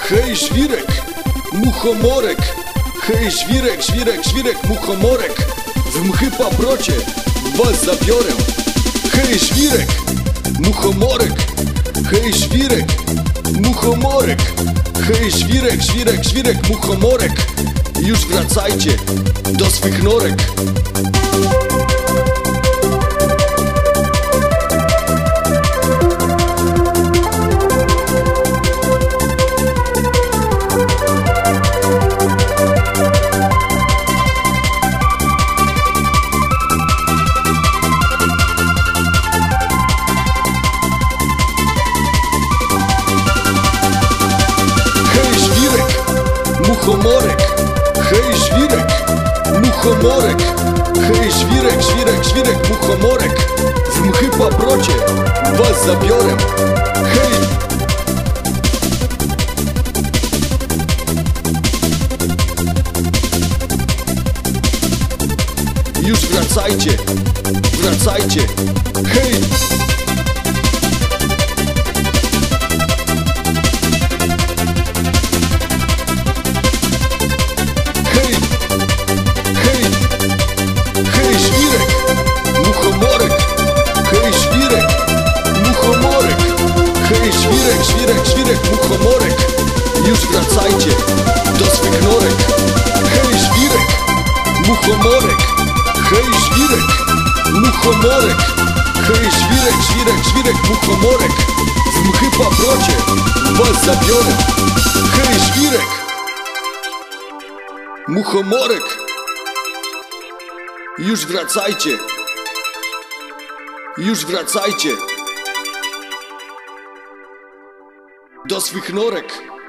Hej żwirek, muchomorek. Hej żwirek, żwirek, żwirek, muchomorek. W mchy paprocie was zabiorę. Hej żwirek, muchomorek. Hej żwirek, muchomorek. Hej żwirek, żwirek, żwirek, muchomorek. Już wracajcie do swych norek. Muchomorek, hej żwirek, muchomorek. Hej żwirek, żwirek, żwirek, muchomorek. W mchy paprocie was zabiorę. Hej. Już wracajcie, wracajcie. Hej. Żwirek, żwirek, żwirek, muchomorek. Już wracajcie do swych norek. Hej żwirek, muchomorek. Hej żwirek, muchomorek. Hej żwirek, żwirek, żwirek, muchomorek. W mchy paprocie was zabiorę. Hej żwirek, muchomorek. Już wracajcie. Już wracajcie do swych norek.